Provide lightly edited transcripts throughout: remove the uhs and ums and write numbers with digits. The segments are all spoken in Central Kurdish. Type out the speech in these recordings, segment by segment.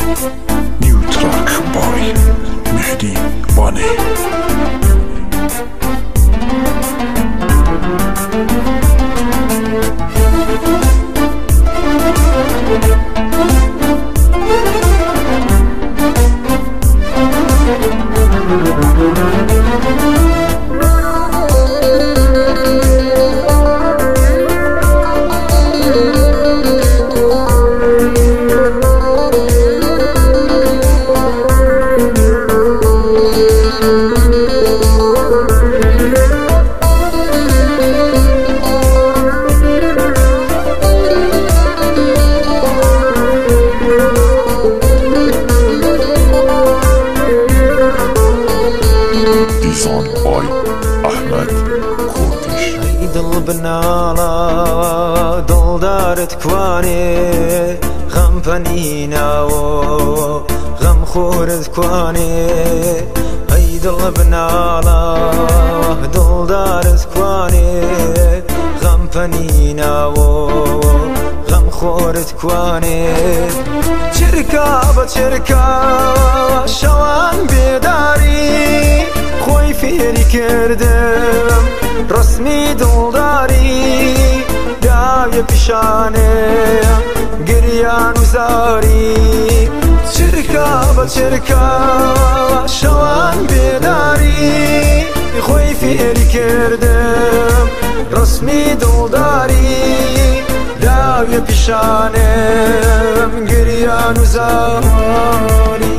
New track by Mehdi Bane. Design by Ahmed Kurdish. دل بنالا دل دارت کوانێ غەم پەنیناوە غەم خۆرت کوانێ ئەی دڵ بناڵە دڵ دارت کوانێ غەم پەنیناوە غەم خۆرت کوانێ چرکا بە چرکا شەوان بێداری خۆی فێری کردم ڕسمی دڵداری داویە پیشانێ گریان و زاری چرکا بە چرکا شەوان بێداری خۆی فێری کردم ڕسمی دڵداری داویە پیشانێم گریان و زاری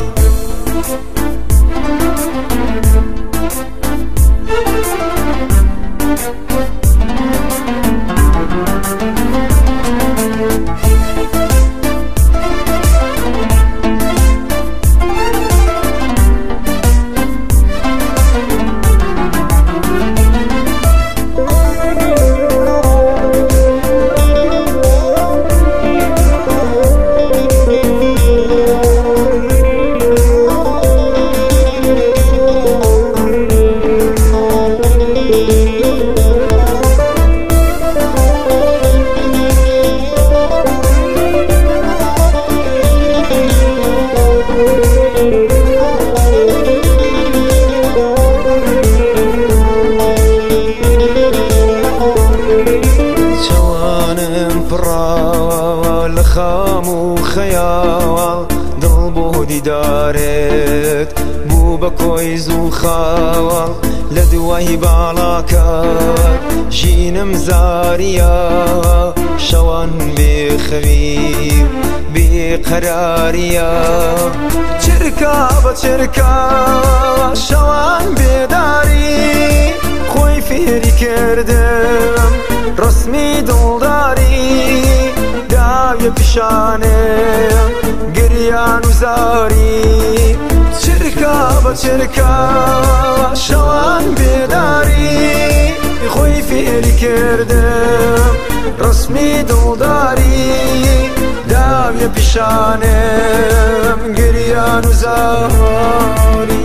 لخام و خەیاڵ دڵ بۆ دیدارێت بوو بە کۆیز و خاوەڵ لە دوای باڵاکات ژینم زاریە شەوان بێخەوی و بێقەراریە چرکا بە چرکا شەوان بێداری خۆی فێری کردم ڕسمی دڵداری داویە پیشانێ گریان و زاری چرکا بە چرکا شەوان بێداری خۆی فێری کردم ڕسمی دڵداری داویە پیشانێم گریان و زاری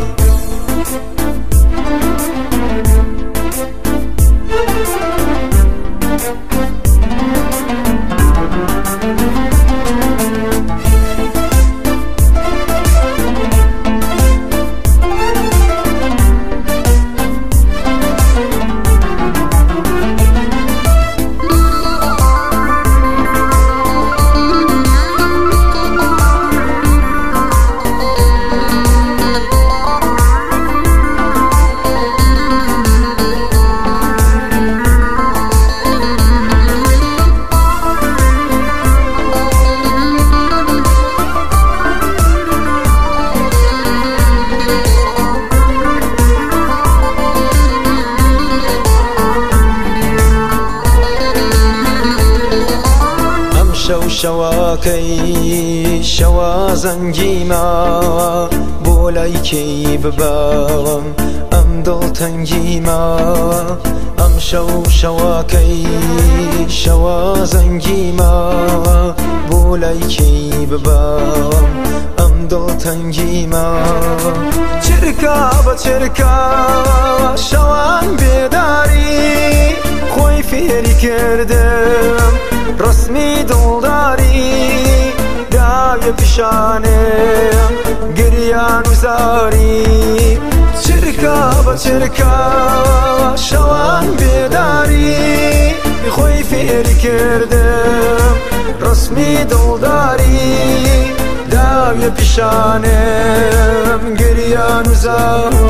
شەواکەی شەوا زەنگیما بۆ لای کەی ببەوەم ئەم دڵتەنگیما ئەم شەو شەواکەی شەوا زەنگیما بۆ لای کەی ببەوەم ئەم دڵتەنگیما چرکا بە چرکا شەوان بێداری خۆی فێری کردم ڕسمی دڵداری داوی پیشانم گریان و زاری چرکا با چرکا شوان بیداری خوی فیر کردم رسمی دلداری داوی پیشانم گریان و زاری